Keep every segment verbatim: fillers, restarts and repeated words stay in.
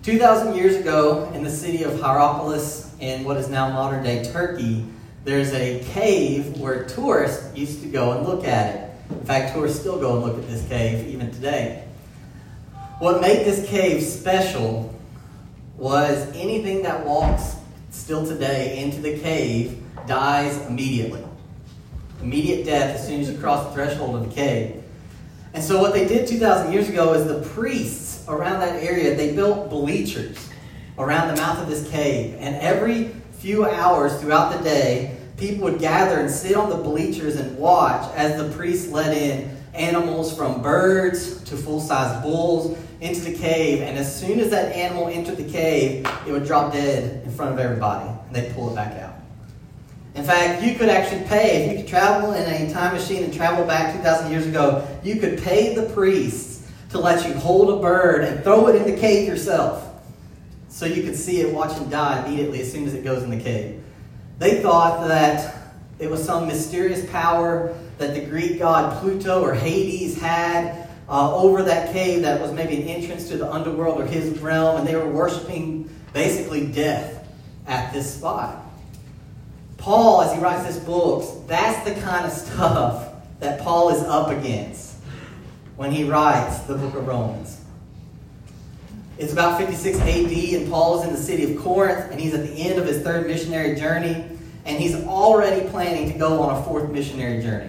two thousand years ago, in the city of Hierapolis, in what is now modern-day Turkey, there's a cave where tourists used to go and look at it. In fact, tourists still go and look at this cave even today. What made this cave special was anything that walks still today into the cave dies immediately. Immediate death as soon as you cross the threshold of the cave. And so what they did two thousand years ago is the priests around that area, they built bleachers around the mouth of this cave. And every few hours throughout the day, people would gather and sit on the bleachers and watch as the priests let in animals from birds to full-size bulls into the cave. And as soon as that animal entered the cave, it would drop dead in front of everybody. And they'd pull it back out. In fact, you could actually pay, if you could travel in a time machine and travel back two thousand years ago, you could pay the priests to let you hold a bird and throw it in the cave yourself. So you could see it, watch it die immediately as soon as it goes in the cave. They thought that it was some mysterious power that the Greek god Pluto or Hades had uh, over that cave that was maybe an entrance to the underworld or his realm, and they were worshiping basically death at this spot. Paul, as he writes this book, that's the kind of stuff that Paul is up against when he writes the book of Romans. It's about fifty-six A D, and Paul is in the city of Corinth, and he's at the end of his third missionary journey, and he's already planning to go on a fourth missionary journey.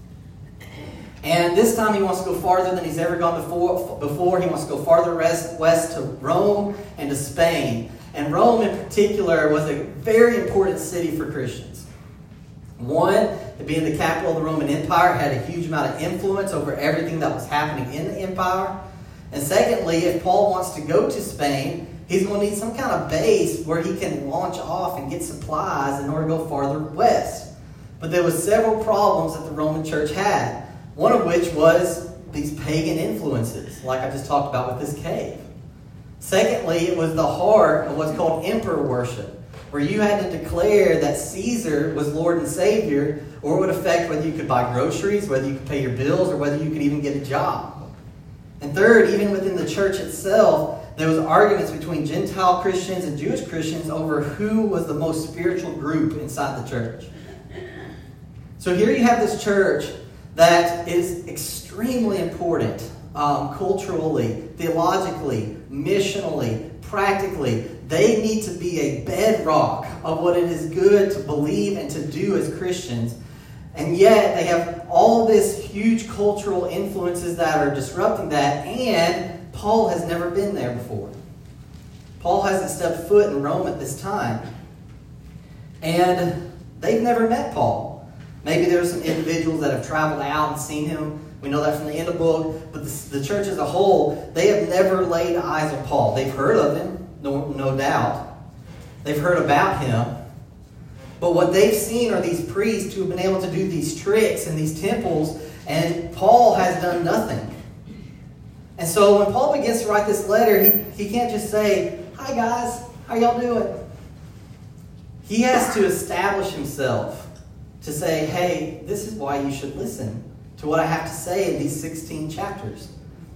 And this time he wants to go farther than he's ever gone before. Before He wants to go farther west to Rome and to Spain. And Rome in particular was a very important city for Christians. One, it being the capital of the Roman Empire, had a huge amount of influence over everything that was happening in the empire. And secondly, if Paul wants to go to Spain, he's going to need some kind of base where he can launch off and get supplies in order to go farther west. But there were several problems that the Roman church had, one of which was these pagan influences, like I just talked about with this cave. Secondly, it was the heart of what's called emperor worship, where you had to declare that Caesar was Lord and Savior, or it would affect whether you could buy groceries, whether you could pay your bills, or whether you could even get a job. And third, even within the church itself, there was arguments between Gentile Christians and Jewish Christians over who was the most spiritual group inside the church. So here you have this church that is extremely important um, culturally, theologically, missionally, practically. They need to be a bedrock of what it is good to believe and to do as Christians. And yet they have all this huge cultural influences that are disrupting that, and Paul has never been there before. Paul hasn't stepped foot in Rome at this time. And they've never met Paul. Maybe there are some individuals that have traveled out and seen him. We know that from the end of the book. But the, the church as a whole, they have never laid eyes on Paul. They've heard of him, no, no doubt. They've heard about him. But what they've seen are these priests who have been able to do these tricks in these temples, and Paul has done nothing. And so when Paul begins to write this letter, he, he can't just say, "Hi guys, how y'all doing?" He has to establish himself to say, "Hey, this is why you should listen to what I have to say in these sixteen chapters."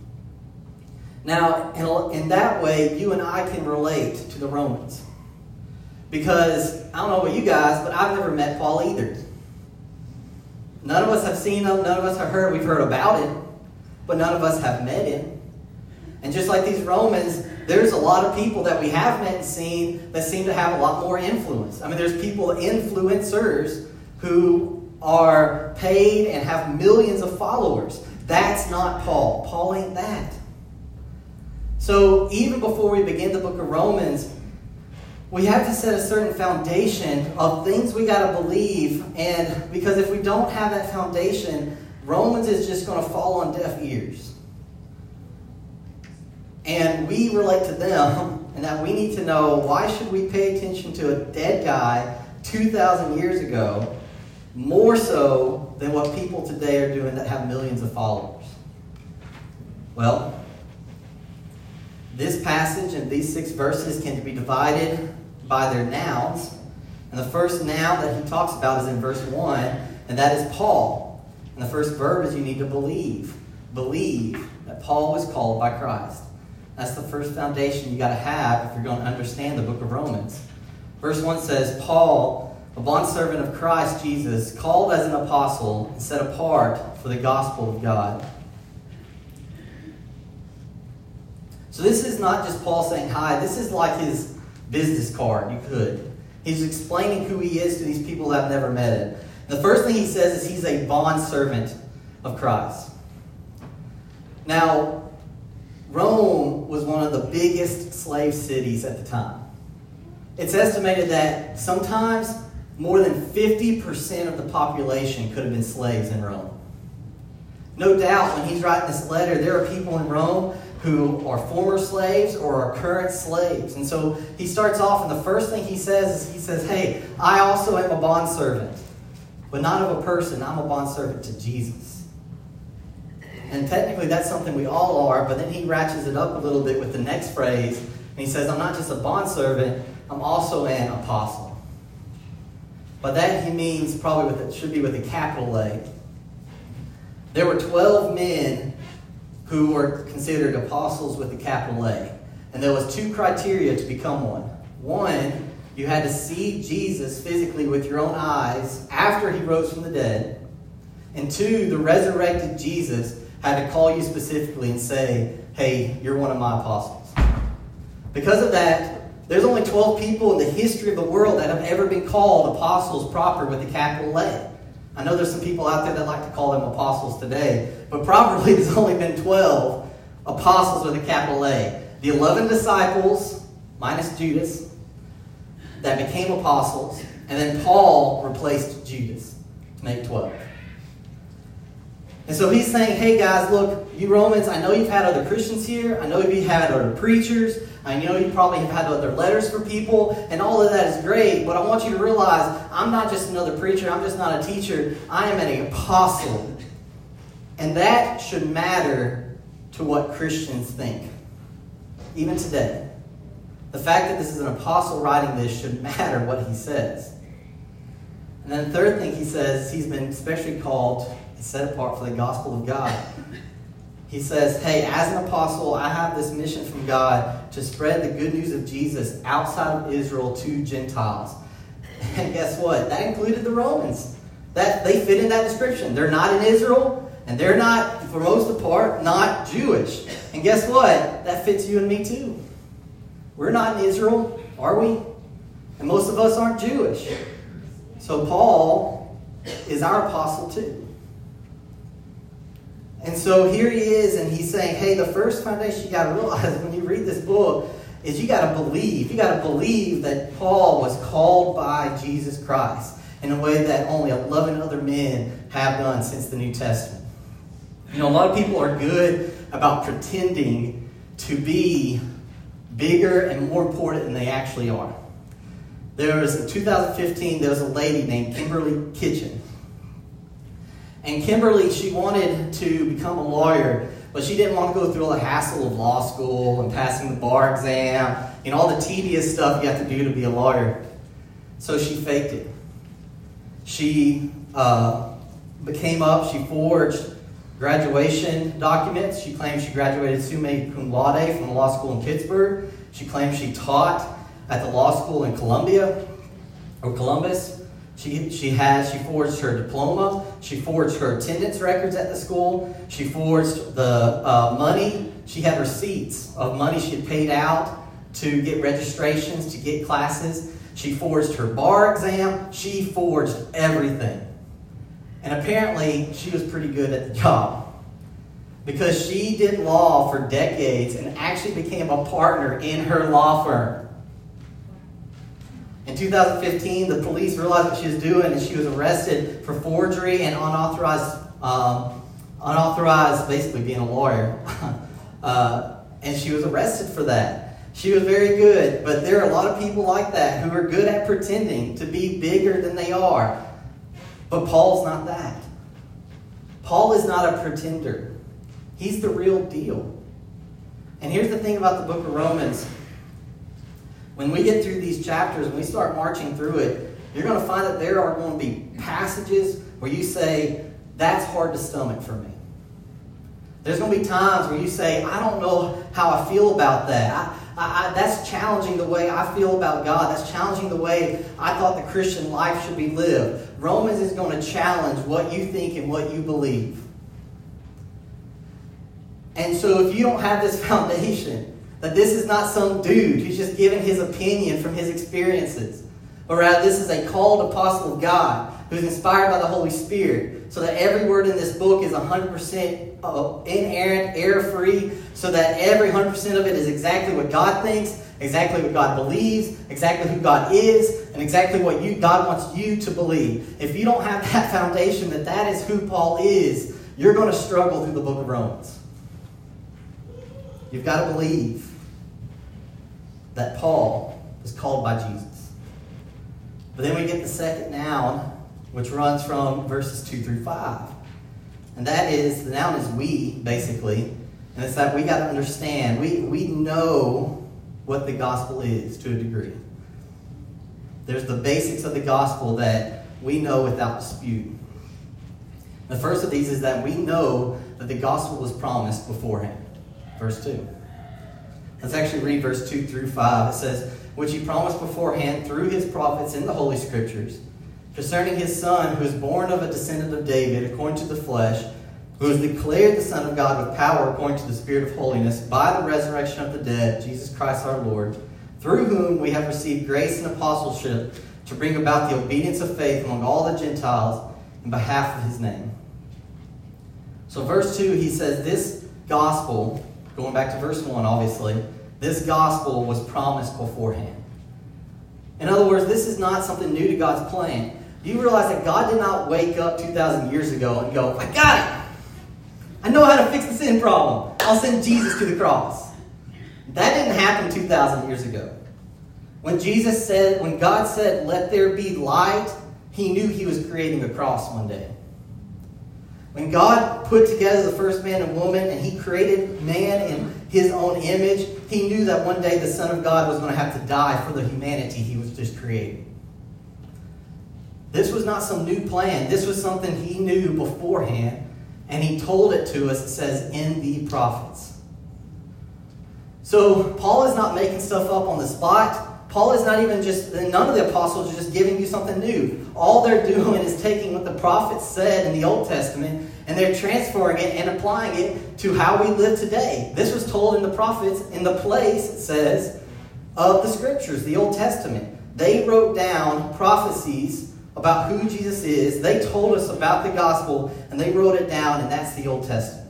Now, in, in that way, you and I can relate to the Romans. Because, I don't know about you guys, but I've never met Paul either. None of us have seen him, none of us have heard, we've heard about him, but none of us have met him. And just like these Romans, there's a lot of people that we have met and seen that seem to have a lot more influence. I mean, there's people, influencers, who are paid and have millions of followers. That's not Paul. Paul ain't that. So even before we begin the book of Romans, we have to set a certain foundation of things we got to believe. And because if we don't have that foundation, Romans is just going to fall on deaf ears. And we relate to them, and that we need to know, why should we pay attention to a dead guy two thousand years ago more so than what people today are doing that have millions of followers? Well, this passage and these six verses can be divided by their nouns. And the first noun that he talks about is in verse one, and that is Paul. And the first verb is you need to believe. Believe that Paul was called by Christ. That's the first foundation you got to have if you're going to understand the book of Romans. Verse one says, Paul, a bondservant of Christ Jesus, called as an apostle and set apart for the gospel of God. So this is not just Paul saying hi. This is like his business card, you could. He's explaining who he is to these people that have never met him. The first thing he says is he's a bondservant of Christ. Now, Rome was one of the biggest slave cities at the time. It's estimated that sometimes more than fifty percent of the population could have been slaves in Rome. No doubt when he's writing this letter, there are people in Rome who are former slaves or are current slaves. And so he starts off, and the first thing he says is he says, hey, I also am a bondservant, but not of a person. I'm a bondservant to Jesus. And technically that's something we all are, but then he ratchets it up a little bit with the next phrase, and he says, I'm not just a bondservant, I'm also an apostle. By that he means probably with it should be with a capital A. There were twelve men who were considered apostles with a capital A. And there was two criteria to become one. One, you had to see Jesus physically with your own eyes after he rose from the dead. And two, the resurrected Jesus had to call you specifically and say, hey, you're one of my apostles. Because of that, there's only twelve people in the history of the world that have ever been called apostles proper with a capital A. I know there's some people out there that like to call them apostles today, but properly there's only been twelve apostles with a capital A. The eleven disciples, minus Judas, that became apostles, and then Paul replaced Judas to make twelve. And so he's saying, hey guys, look, you Romans, I know you've had other Christians here. I know you've had other preachers. I know you probably have had other letters for people. And all of that is great. But I want you to realize I'm not just another preacher. I'm just not a teacher. I am an apostle. And that should matter to what Christians think. Even today. The fact that this is an apostle writing this should matter what he says. And then the third thing he says, he's been especially called and set apart for the gospel of God. He says, hey, as an apostle, I have this mission from God to spread the good news of Jesus outside of Israel to Gentiles. And guess what? That included the Romans. That they fit in that description. They're not in Israel, and they're not, for most of the part, not Jewish. And guess what? That fits you and me too. We're not in Israel, are we? And most of us aren't Jewish. So Paul is our apostle too. And so here he is, and he's saying, hey, the first foundation you got to realize when you read this book is you got to believe. You got to believe that Paul was called by Jesus Christ in a way that only eleven other men have done since the New Testament. You know, a lot of people are good about pretending to be bigger and more important than they actually are. There was, in two thousand fifteen, there was a lady named Kimberly Kitchen. And Kimberly, she wanted to become a lawyer, but she didn't want to go through all the hassle of law school and passing the bar exam and all the tedious stuff you have to do to be a lawyer. So she faked it. She uh, came up, she forged graduation documents. She claimed she graduated summa cum laude from the law school in Pittsburgh. She claimed she taught at the law school in Columbia or Columbus. She, she has, she forged her diploma. She forged her attendance records at the school. She forged the uh, money. She had receipts of money she had paid out to get registrations, to get classes. She forged her bar exam. She forged everything. And apparently, she was pretty good at the job. Because she did law for decades and actually became a partner in her law firm. In two thousand fifteen, the police realized what she was doing, and she was arrested for forgery and unauthorized, um, unauthorized, basically being a lawyer. uh, and she was arrested for that. She was very good, but there are a lot of people like that who are good at pretending to be bigger than they are. But Paul's not that. Paul is not a pretender. He's the real deal. And here's the thing about the book of Romans. When we get through these chapters and we start marching through it, you're going to find that there are going to be passages where you say, that's hard to stomach for me. There's going to be times where you say, I don't know how I feel about that. I, I, I, that's challenging the way I feel about God. That's challenging the way I thought the Christian life should be lived. Romans is going to challenge what you think and what you believe. And so if you don't have this foundation, that this is not some dude who's just giving his opinion from his experiences, but rather this is a called apostle of God who's inspired by the Holy Spirit, so that every word in this book is one hundred percent inerrant, error-free, so that every one hundred percent of it is exactly what God thinks, exactly what God believes, exactly who God is, and exactly what you, God wants you to believe. If you don't have that foundation, that that is who Paul is, you're going to struggle through the book of Romans. You've got to believe that Paul is called by Jesus. But then we get the second noun, which runs from verses two through five. And that is, the noun is we, basically. And it's that we got to understand, we, we know what the gospel is to a degree. There's the basics of the gospel that we know without dispute. The first of these is that we know that the gospel was promised beforehand. Verse two. Let's actually read verse two through five. It says, which he promised beforehand through his prophets in the Holy Scriptures, concerning his Son, who is born of a descendant of David, according to the flesh, who is declared the Son of God with power according to the Spirit of holiness, by the resurrection of the dead, Jesus Christ our Lord, through whom we have received grace and apostleship to bring about the obedience of faith among all the Gentiles in behalf of his name. So verse two, he says, this gospel, going back to verse one, obviously, this gospel was promised beforehand. In other words, this is not something new to God's plan. Do you realize that God did not wake up two thousand years ago and go, I got it! I know how to fix the sin problem. I'll send Jesus to the cross. That didn't happen two thousand years ago. When Jesus said, when God said, let there be light, he knew he was creating a cross one day. When God put together the first man and woman and he created man in his own image, he knew that one day the Son of God was going to have to die for the humanity he was just creating. This was not some new plan. This was something he knew beforehand, and he told it to us, it says, in the prophets. So Paul is not making stuff up on the spot. Paul is not even just, none of the apostles are just giving you something new. All they're doing is taking what the prophets said in the Old Testament, and they're transferring it and applying it to how we live today. This was told in the prophets in the place, it says, of the Scriptures, the Old Testament. They wrote down prophecies about who Jesus is. They told us about the gospel, and they wrote it down, and that's the Old Testament.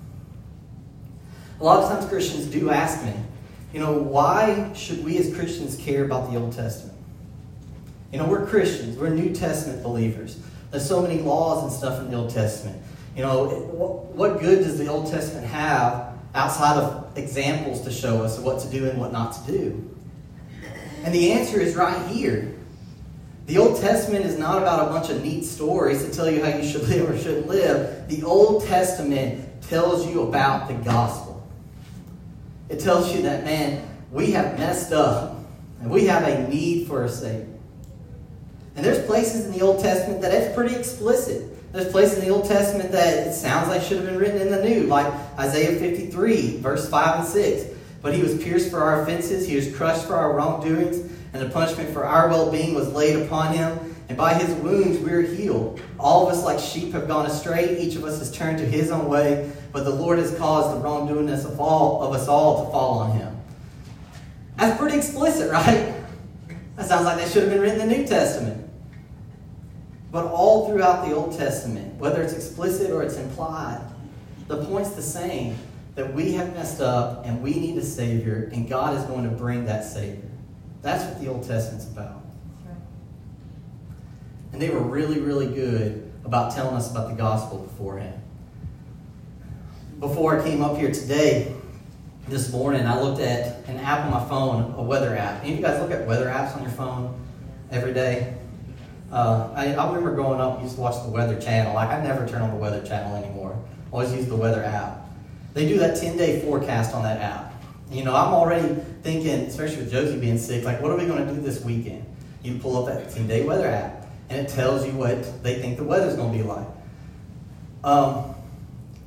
A lot of times Christians do ask me, you know, why should we as Christians care about the Old Testament? You know, we're Christians. We're New Testament believers. There's so many laws and stuff in the Old Testament. You know, what good does the Old Testament have outside of examples to show us what to do and what not to do? And the answer is right here. The Old Testament is not about a bunch of neat stories to tell you how you should live or shouldn't live. The Old Testament tells you about the gospel. It tells you that, man, we have messed up and we have a need for a Savior. And there's places in the Old Testament that it's pretty explicit. There's places in the Old Testament that it sounds like should have been written in the New, like Isaiah fifty-three, verse five and six. But he was pierced for our offenses, he was crushed for our wrongdoings, and the punishment for our well-being was laid upon him. And by his wounds we are healed. All of us like sheep have gone astray. Each of us has turned to his own way. But the Lord has caused the wrongdoingness of all of us all to fall on him. That's pretty explicit, right? That sounds like that should have been written in the New Testament. But all throughout the Old Testament, whether it's explicit or it's implied, the point's the same. That we have messed up and we need a Savior, and God is going to bring that Savior. That's what the Old Testament's about. And they were really, really good about telling us about the gospel beforehand. Before I came up here today, this morning, I looked at an app on my phone, a weather app. Any of you guys look at weather apps on your phone every day? Uh, I, I remember growing up, I used to watch the Weather Channel. Like, I never turn on the Weather Channel anymore. I always use the weather app. They do that ten-day forecast on that app. You know, I'm already thinking, especially with Josie being sick, like, what are we going to do this weekend? You pull up that ten-day weather app, and it tells you what they think the weather's going to be like. Um,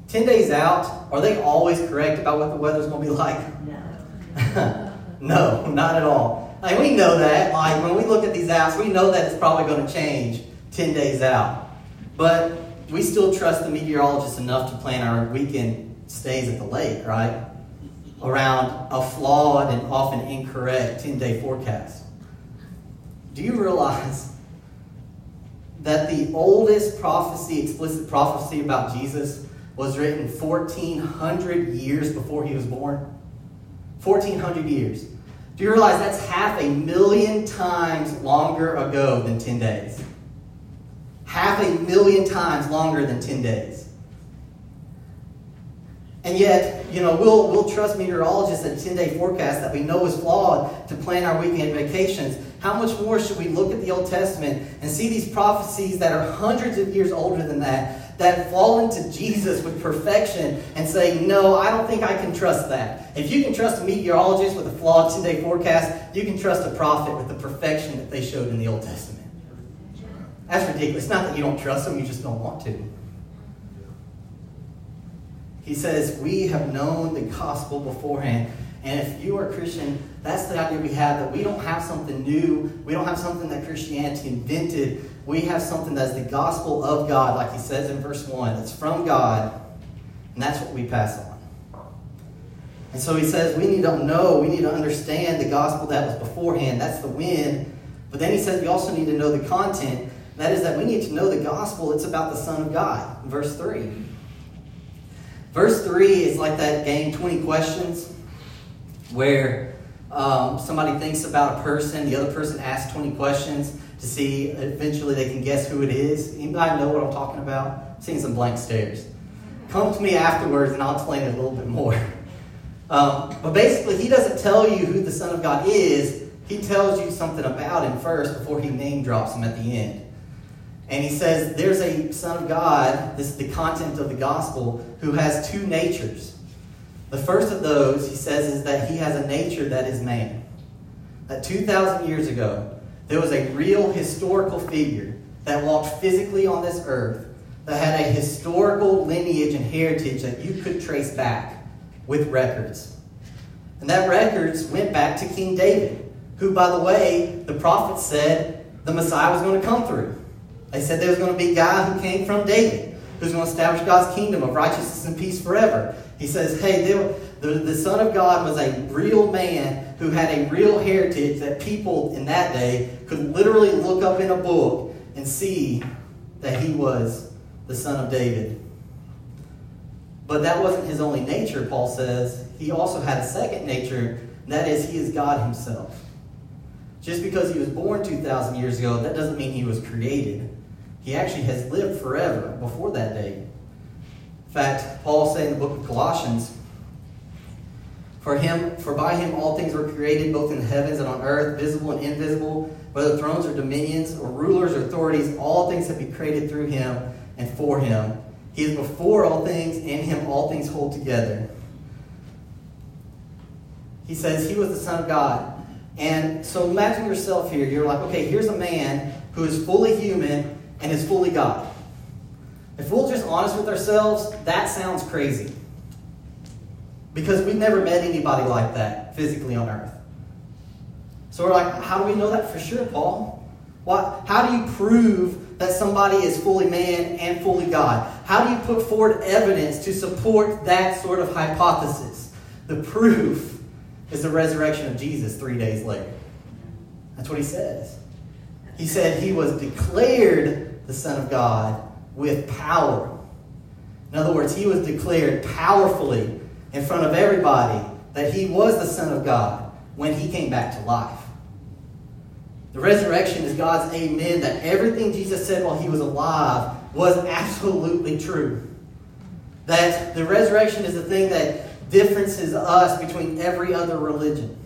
ten days out, are they always correct about what the weather's going to be like? No. No, not at all. Like, we know that. Like, when we look at these apps, we know that it's probably going to change ten days out. But we still trust the meteorologists enough to plan our weekend stays at the lake, right? Around a flawed and often incorrect ten-day forecast. Do you realize that the oldest prophecy, explicit prophecy about Jesus, was written fourteen hundred years before he was born? fourteen hundred years. Do you realize that's half a million times longer ago than ten days? Half a million times longer than ten days. And yet, you know, we'll, we'll trust meteorologists at a ten-day forecast that we know is flawed to plan our weekend vacations. How much more should we look at the Old Testament and see these prophecies that are hundreds of years older than that, that fall into Jesus with perfection and say, no, I don't think I can trust that. If you can trust a meteorologist with a flawed ten-day forecast, you can trust a prophet with the perfection that they showed in the Old Testament. That's ridiculous. It's not that you don't trust them, you just don't want to. He says, we have known the gospel beforehand. And if you are a Christian, that's the idea we have, that we don't have something new. We don't have something that Christianity invented. We have something that's the gospel of God, like he says in verse one. It's from God, and that's what we pass on. And so he says we need to know, we need to understand the gospel that was beforehand. That's the when. But then he says we also need to know the content. That is that we need to know the gospel. It's about the Son of God. Verse three. Verse three is like that game twenty questions where um, somebody thinks about a person, the other person asks twenty questions to see eventually they can guess who it is. Anybody know what I'm talking about? I'm seeing some blank stares. Come to me afterwards and I'll explain it a little bit more. Um, but basically, he doesn't tell you who the Son of God is. He tells you something about him first before he name drops him at the end. And he says there's a Son of God, this is the content of the gospel, who has two natures. The first of those, he says, is that he has a nature that is man. That two thousand years ago, there was a real historical figure that walked physically on this earth, that had a historical lineage and heritage that you could trace back with records. And that records went back to King David, who, by the way, the prophets said the Messiah was going to come through. They said there was going to be a guy who came from David, who's going to establish God's kingdom of righteousness and peace forever. He says, hey, there, the, the Son of God was a real man who had a real heritage that people in that day could literally look up in a book and see that he was the Son of David. But that wasn't his only nature, Paul says. He also had a second nature, and that is he is God himself. Just because he was born two thousand years ago, that doesn't mean he was created. He actually has lived forever before that day. In fact, Paul said in the book of Colossians, For him, for by him all things were created, both in the heavens and on earth, visible and invisible, whether thrones or dominions or rulers or authorities, all things have been created through him and for him. He is before all things, and in him all things hold together. He says he was the Son of God. And so imagine yourself here. You're like, okay, here's a man who is fully human and is fully God. If we're just honest with ourselves, that sounds crazy. Because we've never met anybody like that physically on earth. So we're like, how do we know that for sure, Paul? What, how do you prove that somebody is fully man and fully God? How do you put forward evidence to support that sort of hypothesis? The proof is the resurrection of Jesus three days later. That's what he says. He said he was declared the Son of God with power. In other words, he was declared powerfully in front of everybody that he was the Son of God when he came back to life. The resurrection is God's amen that everything Jesus said while he was alive was absolutely true. That the resurrection is the thing that differences us between every other religion.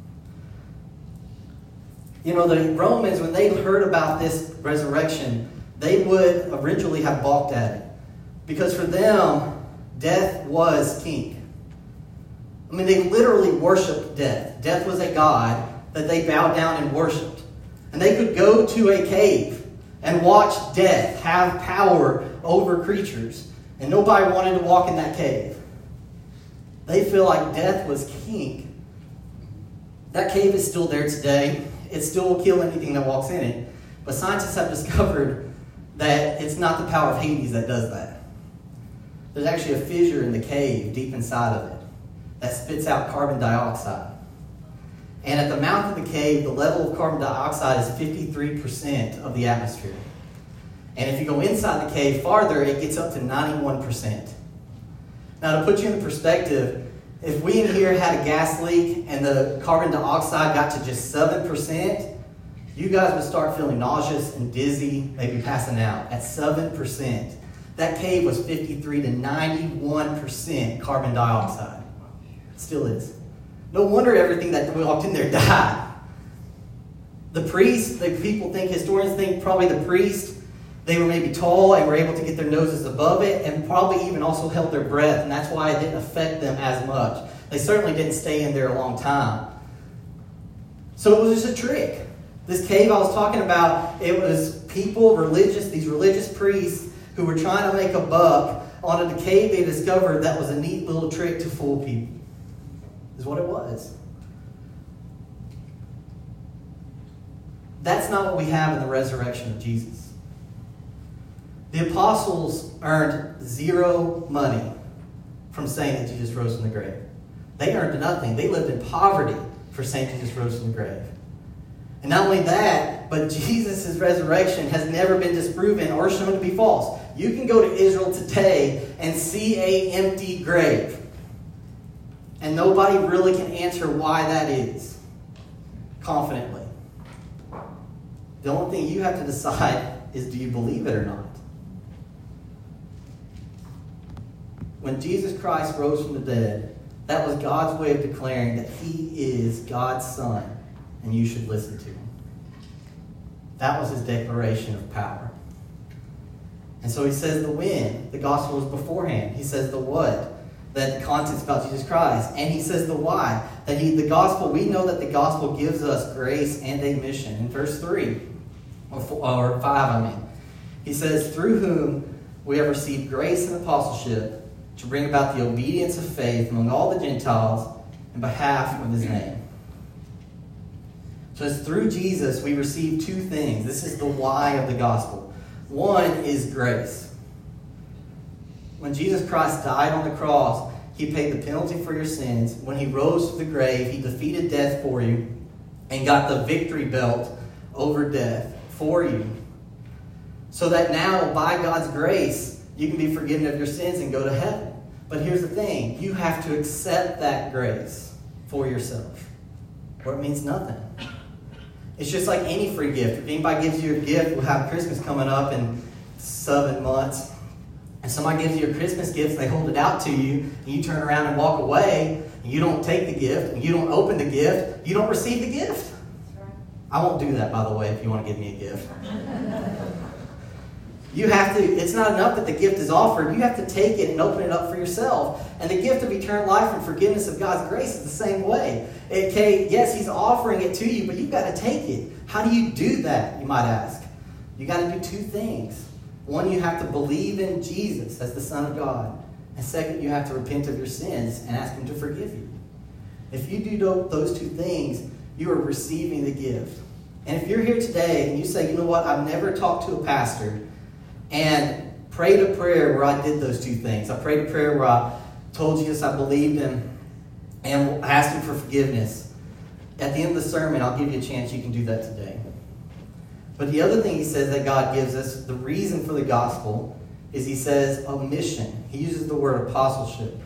You know, the Romans, when they heard about this resurrection, they would originally have balked at it. Because for them, death was king. I mean, they literally worshipped death. Death was a god that they bowed down and worshipped. And they could go to a cave and watch death have power over creatures. And nobody wanted to walk in that cave. They feel like death was king. That cave is still there today. It still will kill anything that walks in it. But scientists have discovered that it's not the power of Hades that does that. There's actually a fissure in the cave deep inside of it that spits out carbon dioxide. And at the mouth of the cave, the level of carbon dioxide is fifty-three percent of the atmosphere. And if you go inside the cave farther, it gets up to ninety-one percent. Now, to put you in perspective, if we in here had a gas leak and the carbon dioxide got to just seven percent, you guys would start feeling nauseous and dizzy, maybe passing out at seven percent. That cave was fifty-three to ninety-one percent carbon dioxide. It still is. No wonder everything that walked in there died. The priests, the people think, historians think probably the priests, they were maybe tall and were able to get their noses above it and probably even also held their breath, and that's why it didn't affect them as much. They certainly didn't stay in there a long time. So it was just a trick. This cave I was talking about, it was people, religious, these religious priests who were trying to make a buck on a cave they discovered that was a neat little trick to fool people. Is what it was. That's not what we have in the resurrection of Jesus. The apostles earned zero money from saying that Jesus rose from the grave. They earned nothing. They lived in poverty for saying Jesus rose from the grave. And not only that, but Jesus' resurrection has never been disproven or shown to be false. You can go to Israel today and see an empty grave. And nobody really can answer why that is confidently. The only thing you have to decide is, do you believe it or not? When Jesus Christ rose from the dead, that was God's way of declaring that he is God's Son and you should listen to him. That was his declaration of power. And so he says the when. The gospel is beforehand. He says the what. That the content's about Jesus Christ. And he says the why. That he, the gospel, we know that the gospel gives us grace and a mission. In verse three, or, four, or five, I mean. He says, through whom we have received grace and apostleship to bring about the obedience of faith among all the Gentiles in behalf of his name. So it's through Jesus we receive two things. This is the why of the gospel. One is grace. When Jesus Christ died on the cross, he paid the penalty for your sins. When he rose from the grave, he defeated death for you and got the victory belt over death for you. So that now, by God's grace, you can be forgiven of your sins and go to heaven. But here's the thing. You have to accept that grace for yourself, or it means nothing. It's just like any free gift. If anybody gives you a gift, we'll have Christmas coming up in seven months. And somebody gives you a Christmas gift, and they hold it out to you, and you turn around and walk away, and you don't take the gift, and you don't open the gift, you don't receive the gift. I won't do that, by the way, if you want to give me a gift. You have to, it's not enough that the gift is offered. You have to take it and open it up for yourself. And the gift of eternal life and forgiveness of God's grace is the same way. Okay, yes, he's offering it to you, but you've got to take it. How do you do that, you might ask? You got to do two things. One, you have to believe in Jesus as the Son of God. And second, you have to repent of your sins and ask him to forgive you. If you do those two things, you are receiving the gift. And if you're here today and you say, you know what, I've never talked to a pastor and prayed a prayer where I did those two things. I prayed a prayer where I told Jesus I believed him and asked him for forgiveness. At the end of the sermon, I'll give you a chance you can do that today. But the other thing he says that God gives us, the reason for the gospel, is he says a mission. He uses the word apostleship.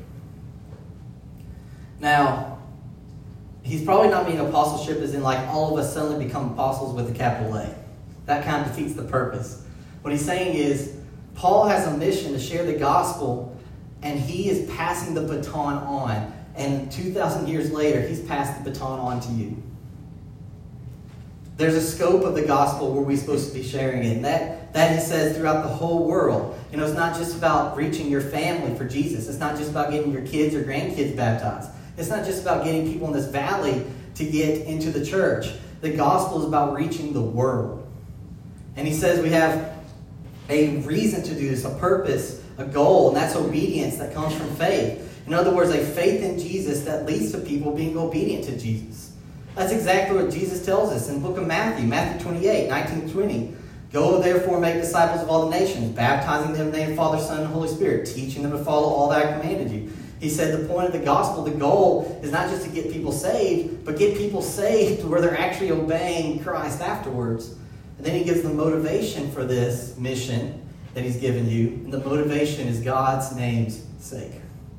Now, he's probably not meaning apostleship as in like all of us suddenly become apostles with a capital A. That kind of defeats the purpose. What he's saying is, Paul has a mission to share the gospel, and he is passing the baton on. And two thousand years later, he's passed the baton on to you. There's a scope of the gospel where we're supposed to be sharing it. And that, that he says throughout the whole world. You know, it's not just about reaching your family for Jesus. It's not just about getting your kids or grandkids baptized. It's not just about getting people in this valley to get into the church. The gospel is about reaching the world. And he says we have a reason to do this, a purpose, a goal, and that's obedience that comes from faith. In other words, a faith in Jesus that leads to people being obedient to Jesus. That's exactly what Jesus tells us in the book of Matthew, Matthew twenty-eight, nineteen, twenty. Go therefore make disciples of all the nations, baptizing them in the name of the Father, Son, and Holy Spirit, teaching them to follow all that I commanded you. He said the point of the gospel, the goal, is not just to get people saved, but get people saved where they're actually obeying Christ afterwards. And then he gives the motivation for this mission that he's given you. And the motivation is God's name's sake.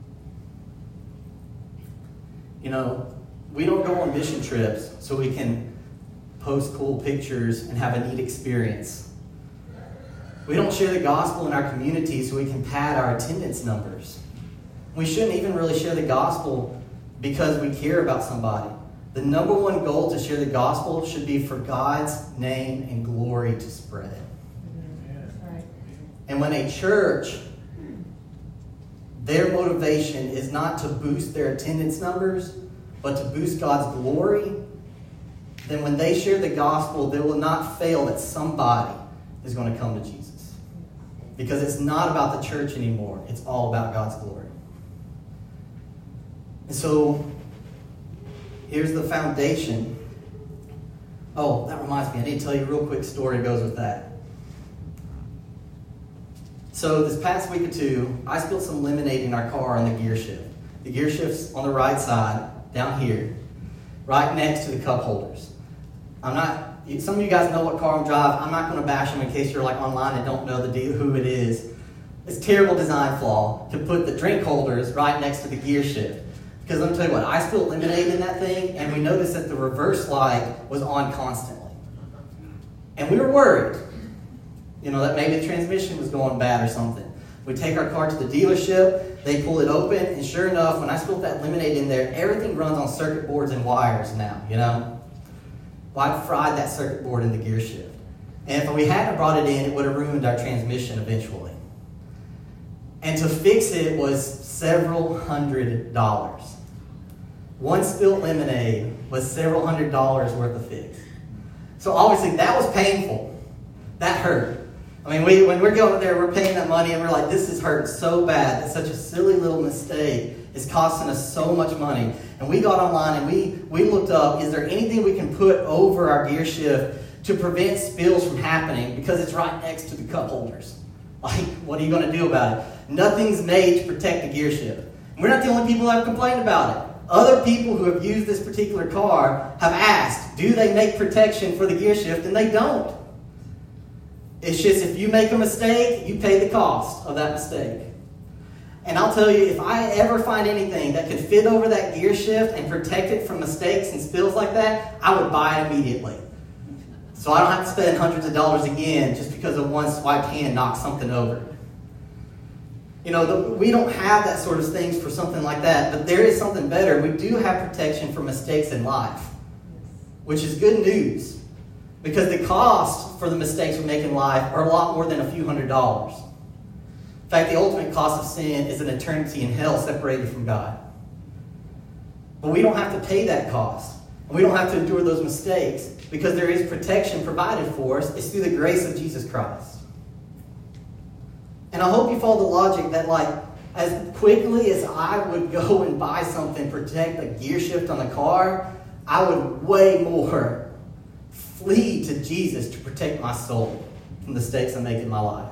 You know, we don't go on mission trips so we can post cool pictures and have a neat experience. We don't share the gospel in our community so we can pad our attendance numbers. We shouldn't even really share the gospel because we care about somebody. The number one goal to share the gospel should be for God's name and glory to spread. Right. And when a church, their motivation is not to boost their attendance numbers, but to boost God's glory, then when they share the gospel, they will not fail that somebody is going to come to Jesus. Because it's not about the church anymore. It's all about God's glory. And so, here's the foundation. Oh, that reminds me. I need to tell you a real quick story that goes with that. So this past week or two, I spilled some lemonade in our car on the gear shift. The gear shift's on the right side, down here, right next to the cup holders. I'm not, some of you guys know what car I'm driving. I'm not going to bash them in case you're like online and don't know the deal, who it is. It's a terrible design flaw to put the drink holders right next to the gear shift. Because let me tell you what, I spilled lemonade in that thing, and we noticed that the reverse light was on constantly. And we were worried, you know, that maybe the transmission was going bad or something. We take our car to the dealership, they pull it open, and sure enough, when I spilled that lemonade in there, everything runs on circuit boards and wires now, you know. Well, I fried that circuit board in the gear shift. And if we hadn't brought it in, it would have ruined our transmission eventually. And to fix it was several hundred dollars. One spilled lemonade was several hundred dollars worth of fix. So obviously that was painful. That hurt. I mean, we, when we're going there, we're paying that money and we're like, this is hurting so bad that such a silly little mistake is costing us so much money. And we got online and we, we looked up, is there anything we can put over our gear shift to prevent spills from happening because it's right next to the cup holders? Like, what are you going to do about it? Nothing's made to protect the gear shift. And we're not the only people who have complained about it. Other people who have used this particular car have asked, do they make protection for the gear shift? And they don't. It's just if you make a mistake, you pay the cost of that mistake. And I'll tell you, if I ever find anything that could fit over that gear shift and protect it from mistakes and spills like that, I would buy it immediately. So I don't have to spend hundreds of dollars again just because of one swiped hand knocks something over. You know, the, we don't have that sort of things for something like that, but there is something better. We do have protection for mistakes in life, which is good news, because the cost for the mistakes we make in life are a lot more than a few hundred dollars. In fact, the ultimate cost of sin is an eternity in hell separated from God. But we don't have to pay that cost, and we don't have to endure those mistakes, because there is protection provided for us. It's through the grace of Jesus Christ. And I hope you follow the logic that, like, as quickly as I would go and buy something, protect a gear shift on the car, I would way more flee to Jesus to protect my soul from the mistakes I make in my life.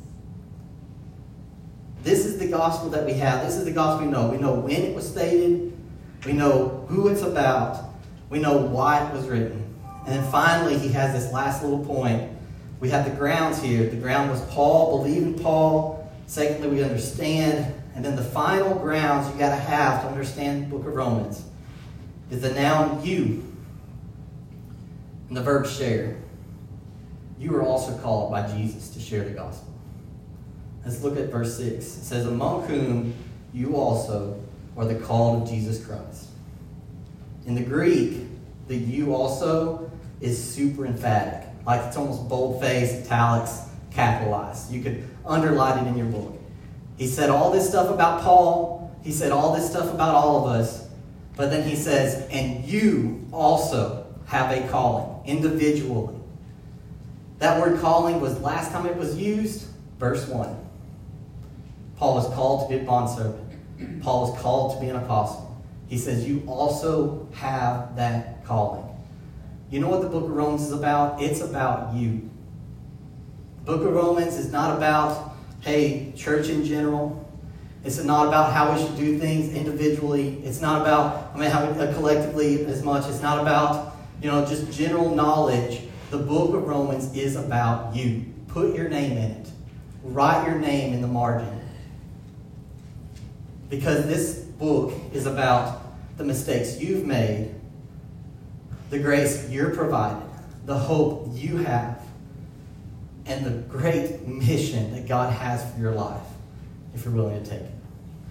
This is the gospel that we have. This is the gospel we know. We know when it was stated. We know who it's about. We know why it was written. And then finally, he has this last little point. We have the grounds here. The ground was Paul, believe in Paul. Secondly, we understand. And then the final grounds you got to have to understand the book of Romans is the noun you and the verb share. You are also called by Jesus to share the gospel. Let's look at verse six. It says, among whom you also are the called of Jesus Christ. In the Greek, the you also is super emphatic. Like it's almost bold-faced, italics, capitalized. You could underline it in your book. He said all this stuff about Paul. He said all this stuff about all of us. But then he says, and you also have a calling, individually. That word calling was, last time it was used, verse one. Paul was called to be a bondservant. Paul was called to be an apostle. He says, you also have that calling. You know what the book of Romans is about? It's about you. The book of Romans is not about, hey, church in general. It's not about how we should do things individually. It's not about, I mean, how we, uh, collectively as much. It's not about, you know, just general knowledge. The book of Romans is about you. Put your name in it. Write your name in the margin. Because this book is about the mistakes you've made, the grace you're provided, the hope you have, and the great mission that God has for your life, if you're willing to take it.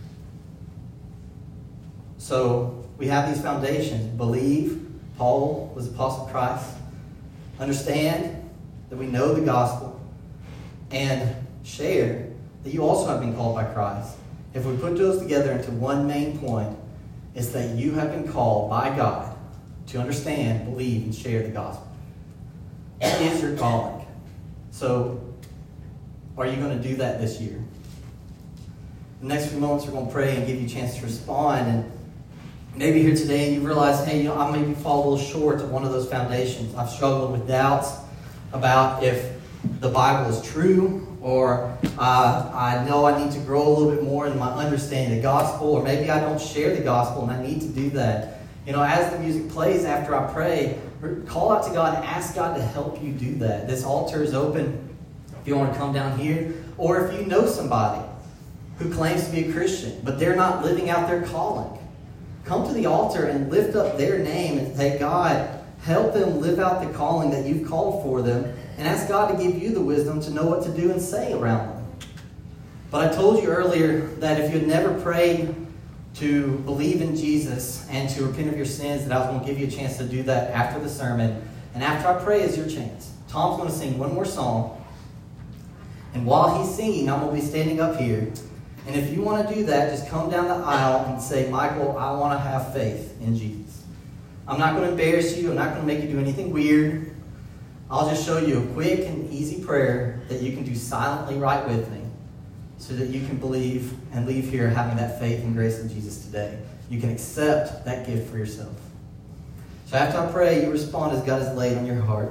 So we have these foundations. Believe Paul was Apostle of Christ. Understand that we know the gospel. And share that you also have been called by Christ. If we put those together into one main point, it's that you have been called by God to understand, believe, and share the gospel. That is your calling. So, are you going to do that this year? The next few moments we're going to pray and give you a chance to respond. And maybe here today and you realize, hey, you know, I maybe fall a little short of one of those foundations. I've struggled with doubts about if the Bible is true, or uh, I know I need to grow a little bit more in my understanding of the gospel, or maybe I don't share the gospel and I need to do that. You know, as the music plays after I pray, call out to God and ask God to help you do that. This altar is open if you want to come down here, or if you know somebody who claims to be a Christian, but they're not living out their calling. Come to the altar and lift up their name and say, God, help them live out the calling that you've called for them, and ask God to give you the wisdom to know what to do and say around them. But I told you earlier that if you had never prayed to believe in Jesus and to repent of your sins, that I was going to give you a chance to do that after the sermon. And after I pray is your chance. Tom's going to sing one more song. And while he's singing, I'm going to be standing up here. And if you want to do that, just come down the aisle and say, Michael, I want to have faith in Jesus. I'm not going to embarrass you. I'm not going to make you do anything weird. I'll just show you a quick and easy prayer that you can do silently right with me so that you can believe and leave here having that faith and grace in Jesus today. You can accept that gift for yourself. So after I pray, you respond as God has laid on your heart.